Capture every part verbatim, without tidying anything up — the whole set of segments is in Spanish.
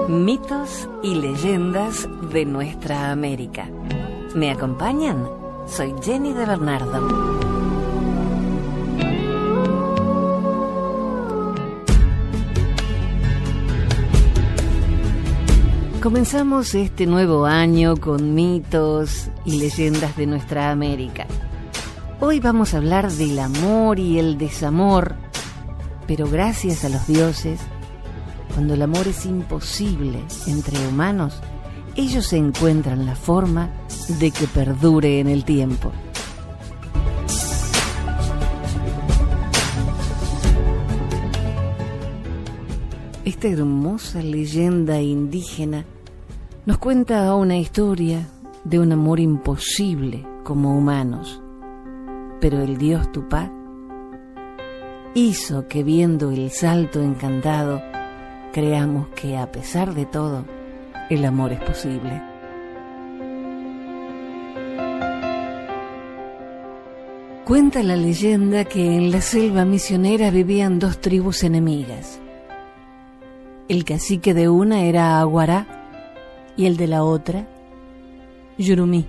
Mitos y leyendas de nuestra América. ¿Me acompañan? Soy Jenny de Bernardo. Comenzamos este nuevo año con mitos y leyendas de nuestra América. Hoy vamos a hablar del amor y el desamor, pero gracias a los dioses, cuando el amor es imposible entre humanos, ellos encuentran la forma de que perdure en el tiempo. Esta hermosa leyenda indígena nos cuenta una historia de un amor imposible como humanos, pero el dios Tupá hizo que, viendo el salto encantado, creamos que a pesar de todo, el amor es posible. Cuenta la leyenda que en la selva misionera vivían dos tribus enemigas. El cacique de una era Aguará y el de la otra, Yurumí.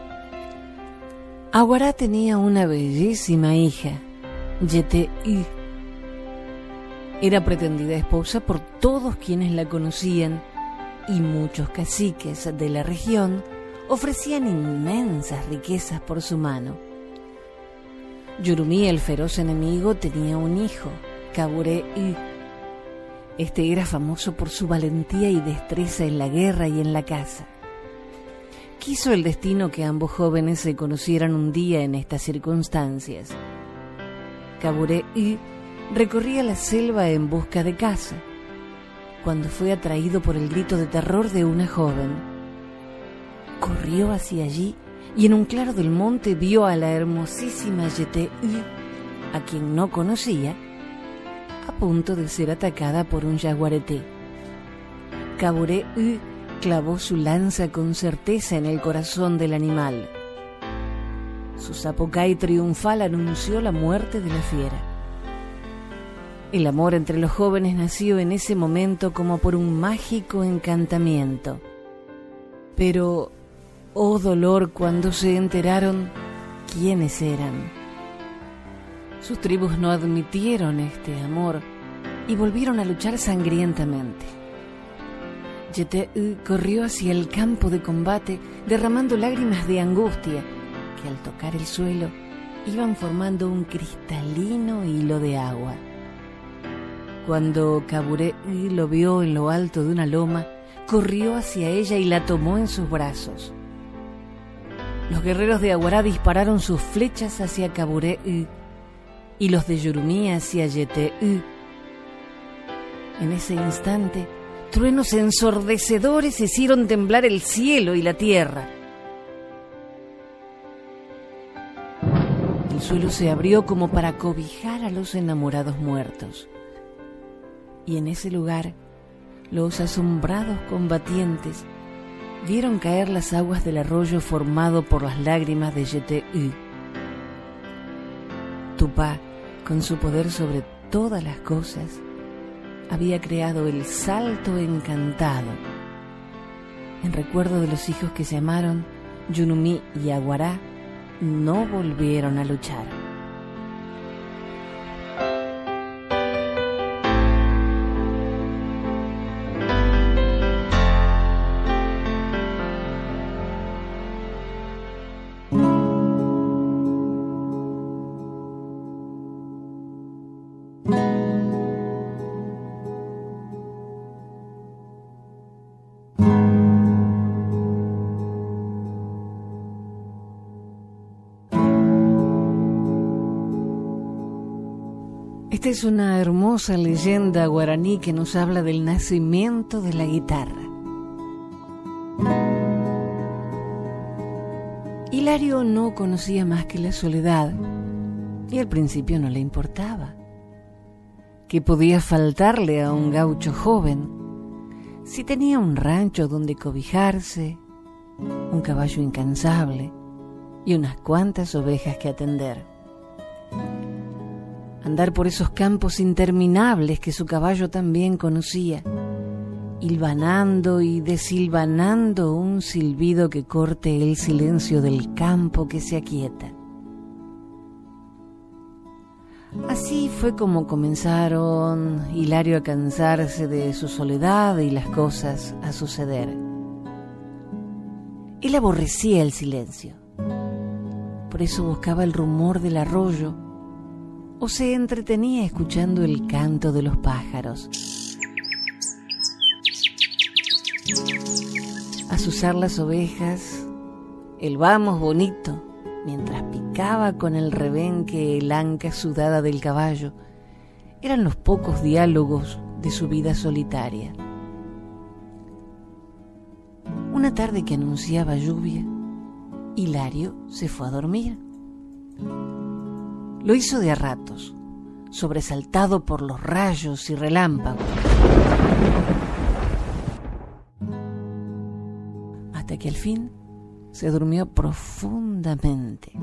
Aguará tenía una bellísima hija, Yete-Y. Era pretendida esposa por todos quienes la conocían y muchos caciques de la región ofrecían inmensas riquezas por su mano. Yurumí, el feroz enemigo, tenía un hijo, Kabure-Y. Este era famoso por su valentía y destreza en la guerra y en la caza. Quiso el destino que ambos jóvenes se conocieran un día en estas circunstancias. Kabure-Y recorría la selva en busca de caza, cuando fue atraído por el grito de terror de una joven. Corrió hacia allí y en un claro del monte vio a la hermosísima Yete-Y, a quien no conocía, a punto de ser atacada por un yaguareté. Kabure-Y clavó su lanza con certeza en el corazón del animal. Su zapucay triunfal anunció la muerte de la fiera. El amor entre los jóvenes nació en ese momento como por un mágico encantamiento. Pero, oh dolor cuando se enteraron quiénes eran. Sus tribus no admitieron este amor y volvieron a luchar sangrientamente. Yete-Y corrió hacia el campo de combate derramando lágrimas de angustia que al tocar el suelo iban formando un cristalino hilo de agua. Cuando Kabure-Y lo vio en lo alto de una loma, corrió hacia ella y la tomó en sus brazos. Los guerreros de Aguará dispararon sus flechas hacia Kabure-Y y los de Yurumí hacia Yete-Y. En ese instante, truenos ensordecedores hicieron temblar el cielo y la tierra. El suelo se abrió como para cobijar a los enamorados muertos. Y en ese lugar, los asombrados combatientes vieron caer las aguas del arroyo formado por las lágrimas de Yete-Y. Tupá, con su poder sobre todas las cosas, había creado el salto encantado. En recuerdo de los hijos que se amaron, Yurumí y Aguará no volvieron a luchar. Esta es una hermosa leyenda guaraní que nos habla del nacimiento de la guitarra. Hilario no conocía más que la soledad y al principio no le importaba. ¿Qué podía faltarle a un gaucho joven si tenía un rancho donde cobijarse, un caballo incansable y unas cuantas ovejas que atender? Andar por esos campos interminables que su caballo también conocía hilvanando y deshilvanando un silbido que corte el silencio del campo que se aquieta. Así fue como comenzaron Hilario a cansarse de su soledad y las cosas a suceder. Él aborrecía el silencio, por eso buscaba el rumor del arroyo o se entretenía escuchando el canto de los pájaros. Azuzar las ovejas, el vamos bonito, mientras picaba con el rebenque el anca sudada del caballo, eran los pocos diálogos de su vida solitaria. Una tarde que anunciaba lluvia, Hilario se fue a dormir. Lo hizo de a ratos, sobresaltado por los rayos y relámpagos, hasta que al fin se durmió profundamente.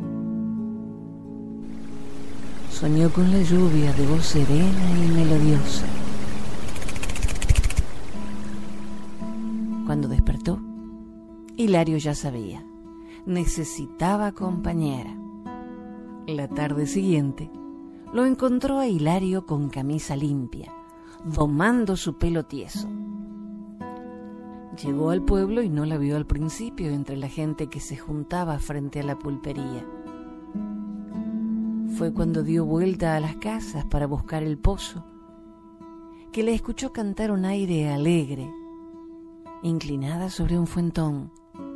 Soñó con la lluvia de voz serena y melodiosa. Cuando despertó, Hilario ya sabía, necesitaba compañera. La tarde siguiente, lo encontró a Hilario con camisa limpia, domando su pelo tieso. Llegó al pueblo y no la vio al principio entre la gente que se juntaba frente a la pulpería. Fue cuando dio vuelta a las casas para buscar el pozo, que le escuchó cantar un aire alegre, inclinada sobre un fuentón.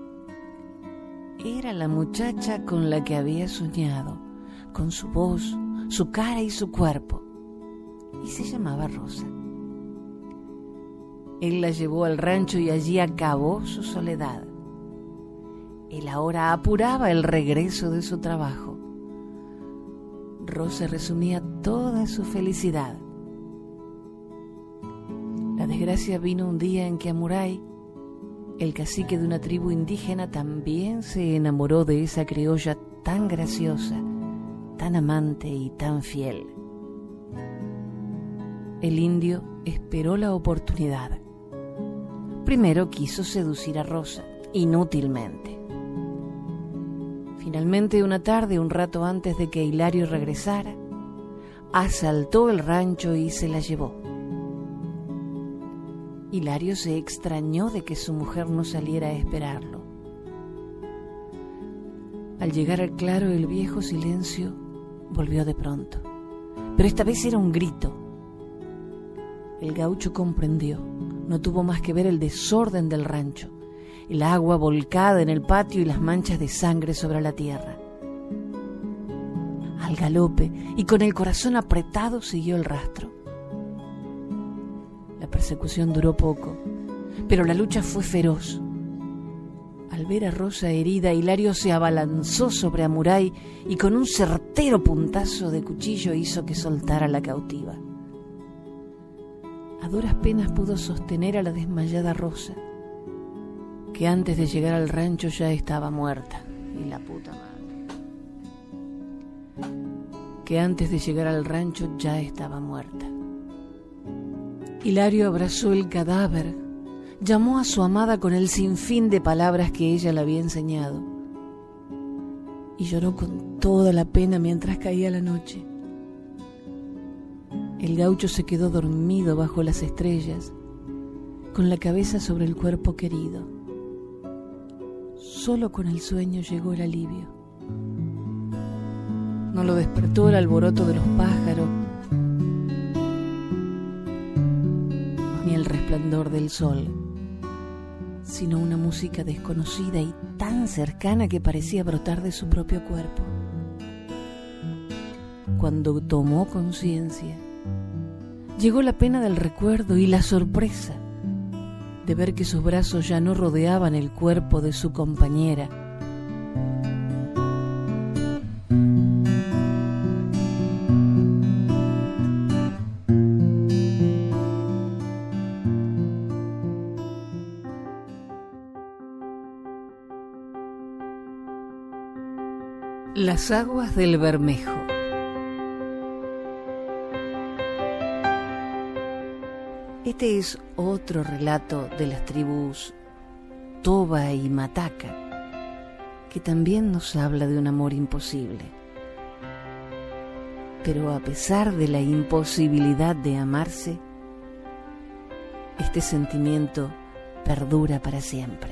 Era la muchacha con la que había soñado, con su voz, su cara y su cuerpo, y se llamaba Rosa. Él la llevó al rancho y allí acabó su soledad. Él ahora apuraba el regreso de su trabajo. Rosa resumía toda su felicidad. La desgracia vino un día en que Amuray, el cacique de una tribu indígena, también se enamoró de esa criolla tan graciosa, tan amante y tan fiel. El indio esperó la oportunidad. Primero quiso seducir a Rosa, inútilmente. Finalmente, una tarde, un rato antes de que Hilario regresara, asaltó el rancho y se la llevó. Hilario se extrañó de que su mujer no saliera a esperarlo. Al llegar al claro, el viejo silencio volvió de pronto, pero esta vez era un grito. El gaucho comprendió. No tuvo más que ver el desorden del rancho, el agua volcada en el patio y las manchas de sangre sobre la tierra. Al galope y con el corazón apretado siguió el rastro. La persecución duró poco, pero la lucha fue feroz. Al ver a Rosa herida, Hilario se abalanzó sobre Amuray y con un certero puntazo de cuchillo hizo que soltara a la cautiva. A duras penas pudo sostener a la desmayada Rosa, que antes de llegar al rancho ya estaba muerta. Y la puta madre. Que antes de llegar al rancho ya estaba muerta. Hilario abrazó el cadáver, llamó a su amada con el sinfín de palabras que ella le había enseñado y lloró con toda la pena mientras caía la noche. El gaucho se quedó dormido bajo las estrellas, con la cabeza sobre el cuerpo querido. Solo con el sueño llegó el alivio. No lo despertó el alboroto de los pájaros, ni el resplandor del sol, sino una música desconocida y tan cercana que parecía brotar de su propio cuerpo. Cuando tomó conciencia, llegó la pena del recuerdo y la sorpresa de ver que sus brazos ya no rodeaban el cuerpo de su compañera. Las aguas del Bermejo. Este es otro relato de las tribus Toba y Mataca, que también nos habla de un amor imposible. Pero a pesar de la imposibilidad de amarse, este sentimiento perdura para siempre.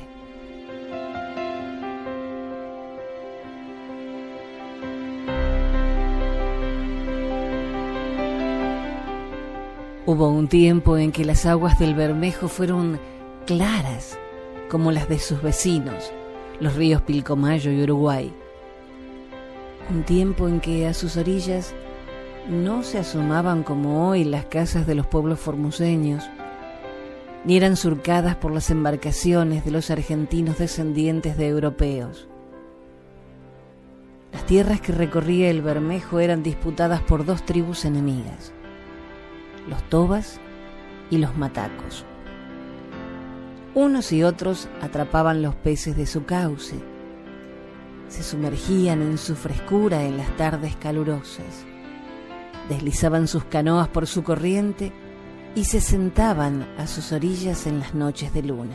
Hubo un tiempo en que las aguas del Bermejo fueron claras como las de sus vecinos, los ríos Pilcomayo y Uruguay. Un tiempo en que a sus orillas no se asomaban como hoy las casas de los pueblos formoseños, ni eran surcadas por las embarcaciones de los argentinos descendientes de europeos. Las tierras que recorría el Bermejo eran disputadas por dos tribus enemigas, los Tobas y los Matacos. Unos y otros atrapaban los peces de su cauce, se sumergían en su frescura en las tardes calurosas, deslizaban sus canoas por su corriente y se sentaban a sus orillas en las noches de luna.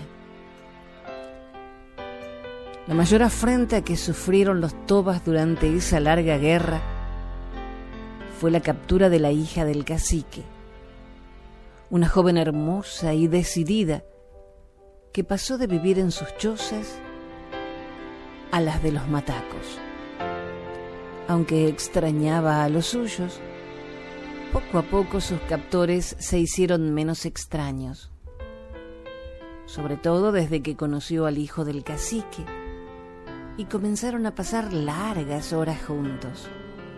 La mayor afrenta que sufrieron los Tobas durante esa larga guerra fue la captura de la hija del cacique, una joven hermosa y decidida que pasó de vivir en sus chozas a las de los Matacos. Aunque extrañaba a los suyos, poco a poco sus captores se hicieron menos extraños, sobre todo desde que conoció al hijo del cacique y comenzaron a pasar largas horas juntos.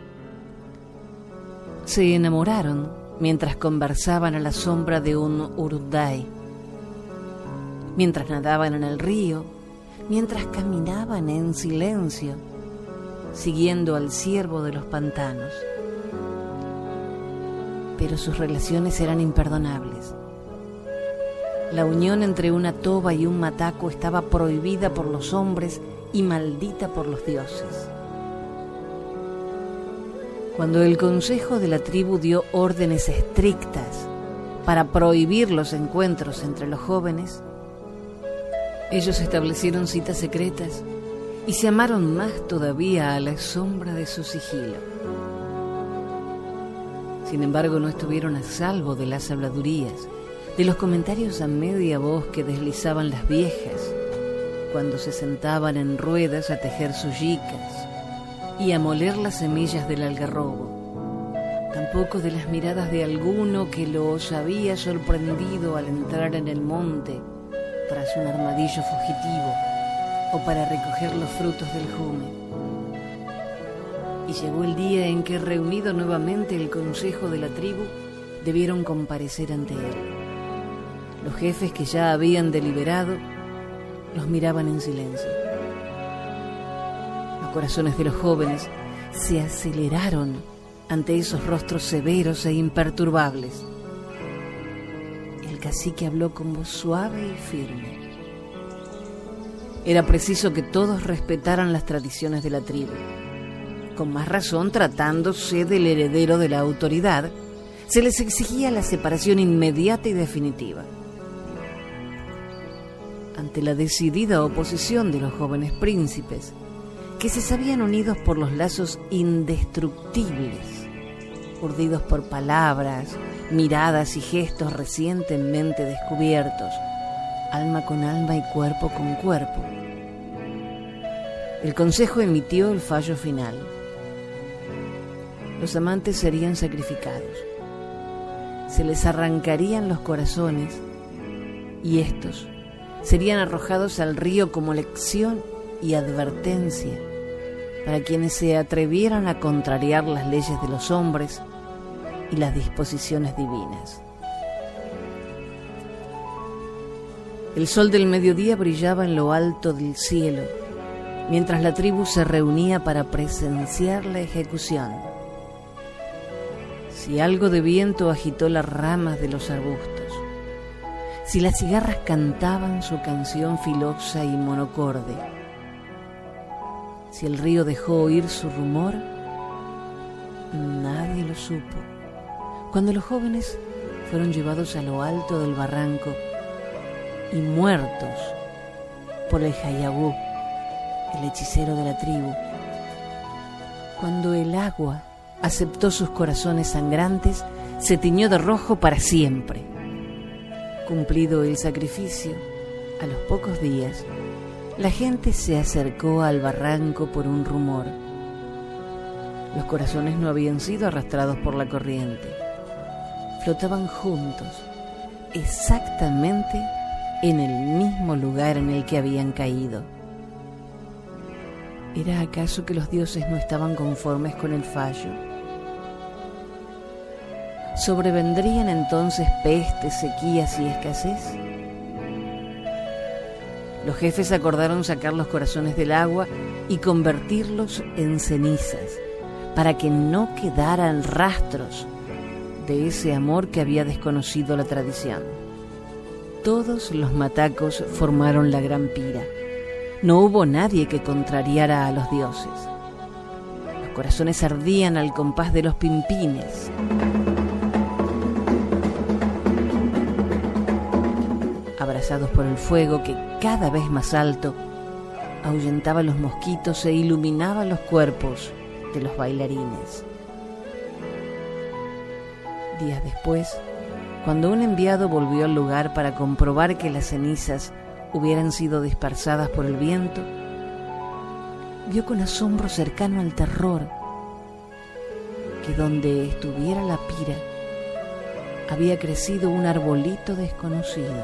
Se enamoraron mientras conversaban a la sombra de un urday, mientras nadaban en el río, mientras caminaban en silencio, siguiendo al ciervo de los pantanos. Pero sus relaciones eran imperdonables. La unión entre una toba y un mataco estaba prohibida por los hombres y maldita por los dioses. Cuando el consejo de la tribu dio órdenes estrictas para prohibir los encuentros entre los jóvenes, ellos establecieron citas secretas y se amaron más todavía a la sombra de su sigilo. Sin embargo, no estuvieron a salvo de las habladurías, de los comentarios a media voz que deslizaban las viejas cuando se sentaban en ruedas a tejer sus yicas y a moler las semillas del algarrobo, tampoco de las miradas de alguno que los había sorprendido al entrar en el monte tras un armadillo fugitivo o para recoger los frutos del jume. Y llegó el día en que, reunido nuevamente el consejo de la tribu, debieron comparecer ante él. Los jefes, que ya habían deliberado, los miraban en silencio. Los corazones de los jóvenes se aceleraron ante esos rostros severos e imperturbables. El cacique habló con voz suave y firme. Era preciso que todos respetaran las tradiciones de la tribu. Con más razón, tratándose del heredero de la autoridad, se les exigía la separación inmediata y definitiva. Ante la decidida oposición de los jóvenes príncipes, que se sabían unidos por los lazos indestructibles, urdidos por palabras, miradas y gestos recientemente descubiertos, alma con alma y cuerpo con cuerpo, el consejo emitió el fallo final. Los amantes serían sacrificados, se les arrancarían los corazones y estos serían arrojados al río como lección y advertencia para quienes se atrevieran a contrariar las leyes de los hombres y las disposiciones divinas. El sol del mediodía brillaba en lo alto del cielo, mientras la tribu se reunía para presenciar la ejecución. Si algo de viento agitó las ramas de los arbustos, si las cigarras cantaban su canción filosa y monocorde, si el río dejó oír su rumor, nadie lo supo. Cuando los jóvenes fueron llevados a lo alto del barranco y muertos por el Hayabú, el hechicero de la tribu. Cuando el agua aceptó sus corazones sangrantes, se tiñó de rojo para siempre. Cumplido el sacrificio, a los pocos días, la gente se acercó al barranco por un rumor. Los corazones no habían sido arrastrados por la corriente. Flotaban juntos, exactamente en el mismo lugar en el que habían caído. ¿Era acaso que los dioses no estaban conformes con el fallo? ¿Sobrevendrían entonces pestes, sequías y escasez? Los jefes acordaron sacar los corazones del agua y convertirlos en cenizas, para que no quedaran rastros de ese amor que había desconocido la tradición. Todos los matacos formaron la gran pira. No hubo nadie que contrariara a los dioses. Los corazones ardían al compás de los pimpines. Abrazados por el fuego que cada vez más alto ahuyentaba los mosquitos e iluminaba los cuerpos de los bailarines. Días después, cuando un enviado volvió al lugar para comprobar que las cenizas hubieran sido dispersadas por el viento, vio con asombro cercano al terror que donde estuviera la pira había crecido un arbolito desconocido.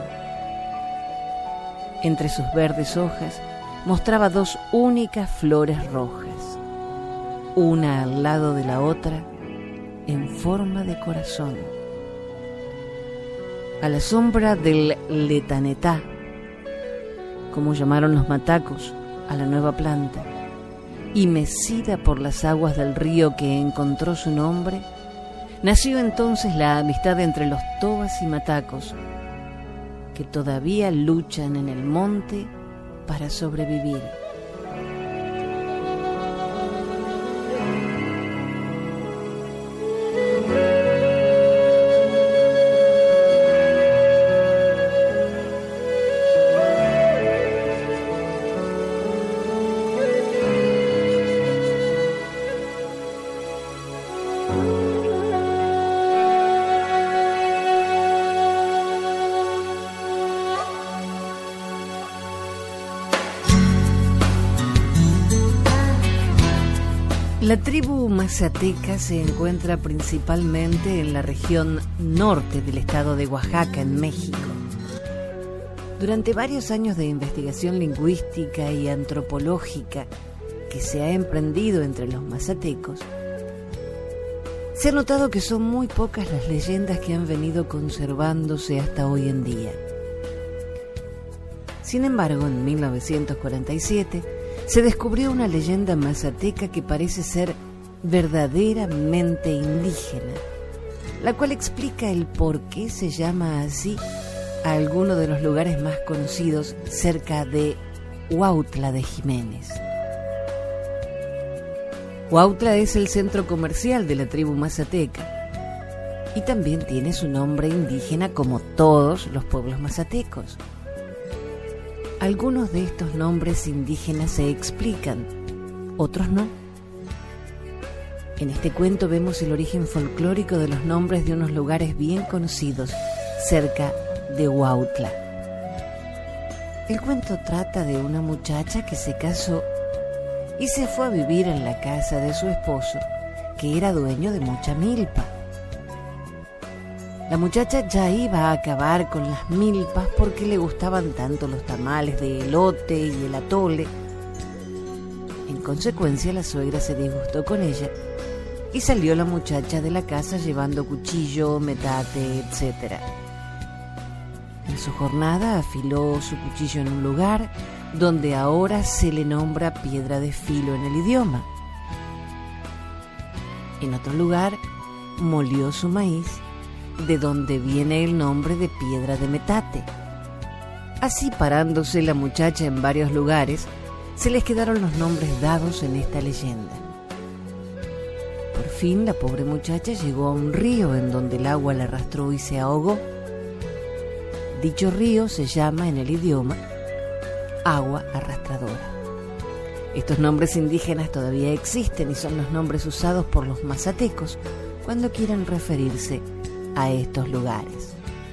Entre sus verdes hojas mostraba dos únicas flores rojas, una al lado de la otra, en forma de corazón. A la sombra del letanetá, como llamaron los matacos a la nueva planta, y mecida por las aguas del río que encontró su nombre, nació entonces la amistad entre los tobas y matacos, que todavía luchan en el monte para sobrevivir. La tribu mazateca se encuentra principalmente en la región norte del estado de Oaxaca, en México. Durante varios años de investigación lingüística y antropológica que se ha emprendido entre los mazatecos, se ha notado que son muy pocas las leyendas que han venido conservándose hasta hoy en día. Sin embargo, en mil novecientos cuarenta y siete se descubrió una leyenda mazateca que parece ser verdaderamente indígena, la cual explica el por qué se llama así a alguno de los lugares más conocidos cerca de Huautla de Jiménez. Huautla es el centro comercial de la tribu mazateca y también tiene su nombre indígena como todos los pueblos mazatecos. Algunos de estos nombres indígenas se explican, otros no. En este cuento vemos el origen folclórico de los nombres de unos lugares bien conocidos cerca de Huautla. El cuento trata de una muchacha que se casó y se fue a vivir en la casa de su esposo, que era dueño de mucha milpa. La muchacha ya iba a acabar con las milpas porque le gustaban tanto los tamales de elote y el atole. En consecuencia, la suegra se disgustó con ella y salió la muchacha de la casa llevando cuchillo, metate, etcétera. En su jornada afiló su cuchillo en un lugar donde ahora se le nombra piedra de filo en el idioma. En otro lugar molió su maíz, de donde viene el nombre de piedra de metate. Así, parándose la muchacha en varios lugares, se les quedaron los nombres dados en esta leyenda. Por fin la pobre muchacha llegó a un río en donde el agua la arrastró y se ahogó. Dicho río se llama en el idioma agua arrastradora. Estos nombres indígenas todavía existen y son los nombres usados por los mazatecos cuando quieren referirse a estos lugares.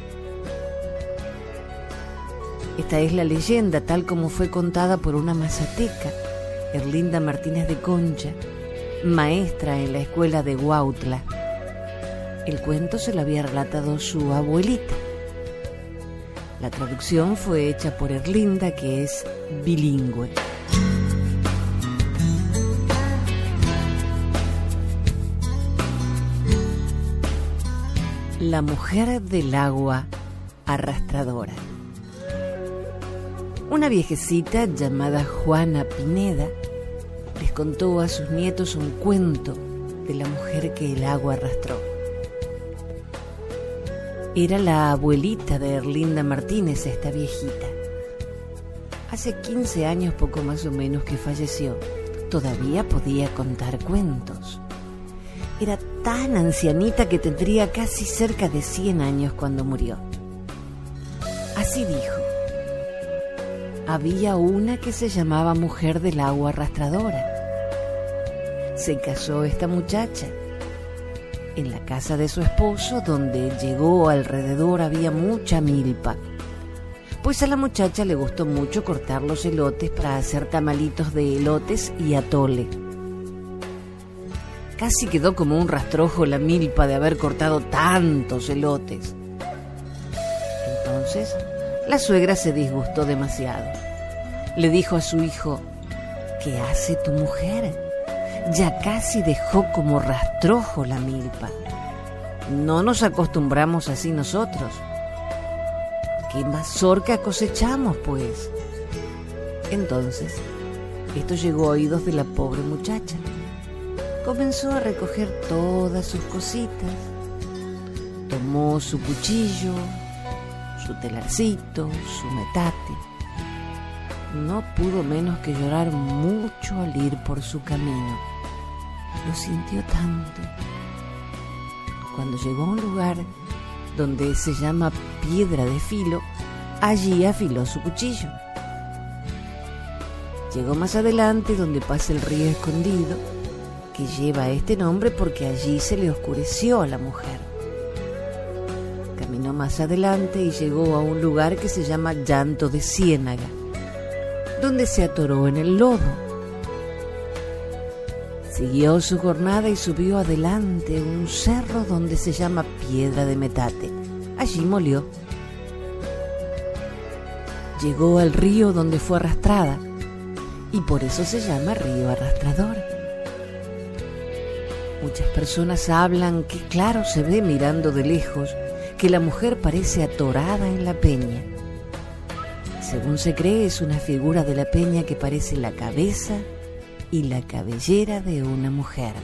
Esta es la leyenda tal como fue contada por una mazateca, Erlinda Martínez de Concha, maestra en la escuela de Huautla. El cuento se lo había relatado su abuelita. La traducción fue hecha por Erlinda, que es bilingüe. La mujer del agua arrastradora. Una viejecita llamada Juana Pineda les contó a sus nietos un cuento de la mujer que el agua arrastró. Era la abuelita de Erlinda Martínez, esta viejita. Hace quince años poco más o menos que falleció. Todavía podía contar cuentos. Era tan ancianita que tendría casi cerca de cien años cuando murió. Así dijo: había una que se llamaba mujer del agua arrastradora. Se casó esta muchacha. En la casa de su esposo, donde llegó alrededor había mucha milpa, pues a la muchacha le gustó mucho cortar los elotes para hacer tamalitos de elotes y atole. Casi quedó como un rastrojo la milpa de haber cortado tantos elotes. Entonces, la suegra se disgustó demasiado. Le dijo a su hijo: ¿qué hace tu mujer? Ya casi dejó como rastrojo la milpa. No nos acostumbramos así nosotros. ¿Qué mazorca cosechamos, pues? Entonces, esto llegó a oídos de la pobre muchacha. Comenzó a recoger todas sus cositas. Tomó su cuchillo, su telarcito, su metate. No pudo menos que llorar mucho al ir por su camino. Lo sintió tanto. Cuando llegó a un lugar donde se llama Piedra de Filo, allí afiló su cuchillo. Llegó más adelante donde pasa el río escondido, que lleva este nombre porque allí se le oscureció a la mujer. Caminó más adelante y llegó a un lugar que se llama Llanto de Ciénaga, donde se atoró en el lodo. Siguió su jornada y subió adelante un cerro donde se llama Piedra de Metate. Allí molió. Llegó al río donde fue arrastrada, y por eso se llama río arrastrador. Muchas personas hablan que claro se ve mirando de lejos que la mujer parece atorada en la peña. Según se cree, es una figura de la peña que parece la cabeza y la cabellera de una mujer.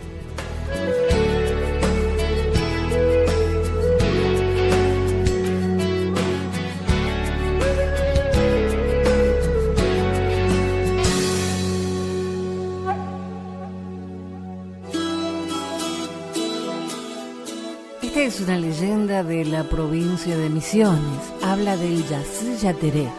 Esta es una leyenda de la provincia de Misiones. Habla del Yací Yateré.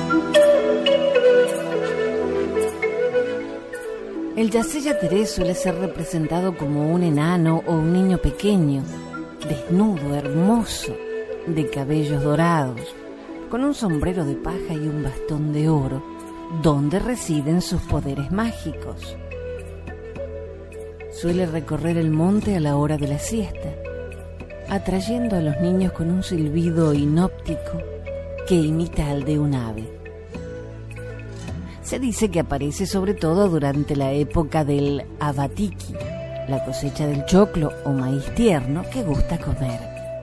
El Yací Yateré suele ser representado como un enano o un niño pequeño, desnudo, hermoso, de cabellos dorados, con un sombrero de paja y un bastón de oro, donde residen sus poderes mágicos. Suele recorrer el monte a la hora de la siesta, atrayendo a los niños con un silbido inóptico que imita al de un ave. Se dice que aparece sobre todo durante la época del abatiqui, la cosecha del choclo o maíz tierno que gusta comer.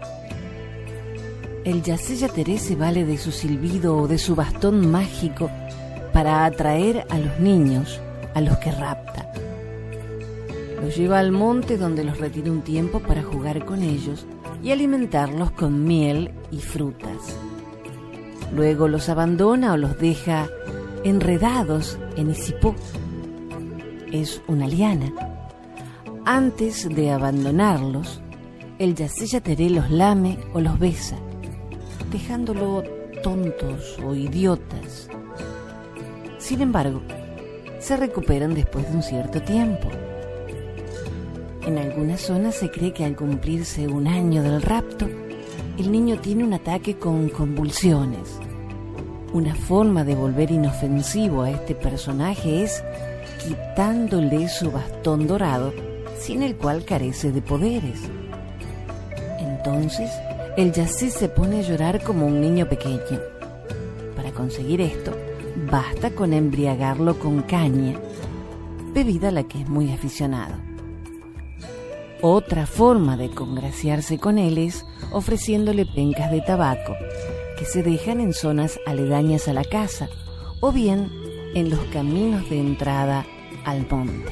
El Yací Yateré se vale de su silbido o de su bastón mágico para atraer a los niños, a los que rapta. Los lleva al monte donde los retira un tiempo para jugar con ellos y alimentarlos con miel y frutas. Luego los abandona o los deja enredados en isipó. Es una liana. Antes de abandonarlos, el Yací Yateré los lame o los besa, dejándolo tontos o idiotas. Sin embargo, se recuperan después de un cierto tiempo. En algunas zonas se cree que al cumplirse un año del rapto, el niño tiene un ataque con convulsiones. Una forma de volver inofensivo a este personaje es quitándole su bastón dorado, sin el cual carece de poderes. Entonces, el Yací se pone a llorar como un niño pequeño. Para conseguir esto, basta con embriagarlo con caña, bebida a la que es muy aficionado. Otra forma de congraciarse con él es ofreciéndole pencas de tabaco, que se dejan en zonas aledañas a la casa, o bien en los caminos de entrada al monte.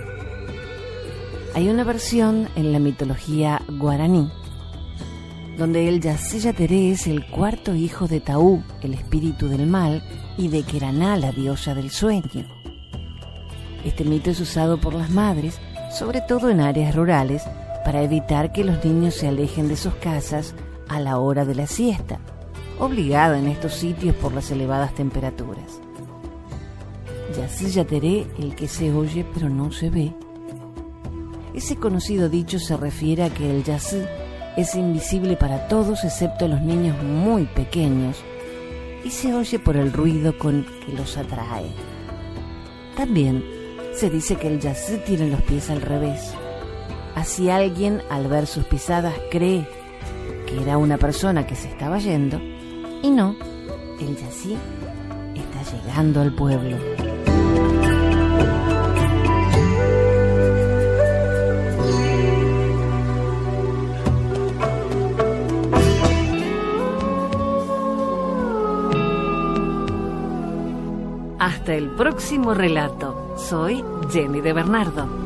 Hay una versión en la mitología guaraní, donde el Yací Yateré es el cuarto hijo de Taú, el espíritu del mal, y de Queraná, la diosa del sueño. Este mito es usado por las madres, sobre todo en áreas rurales, para evitar que los niños se alejen de sus casas a la hora de la siesta, obligada en estos sitios por las elevadas temperaturas. Yací Yateré, el que se oye pero no se ve. Ese conocido dicho se refiere a que el Yací es invisible para todos excepto los niños muy pequeños y se oye por el ruido con que los atrae. También se dice que el Yací tiene los pies al revés. Así alguien, al ver sus pisadas, cree que era una persona que se estaba yendo y no, el Yací está llegando al pueblo. Hasta el próximo relato. Soy Jenny de Bernardo.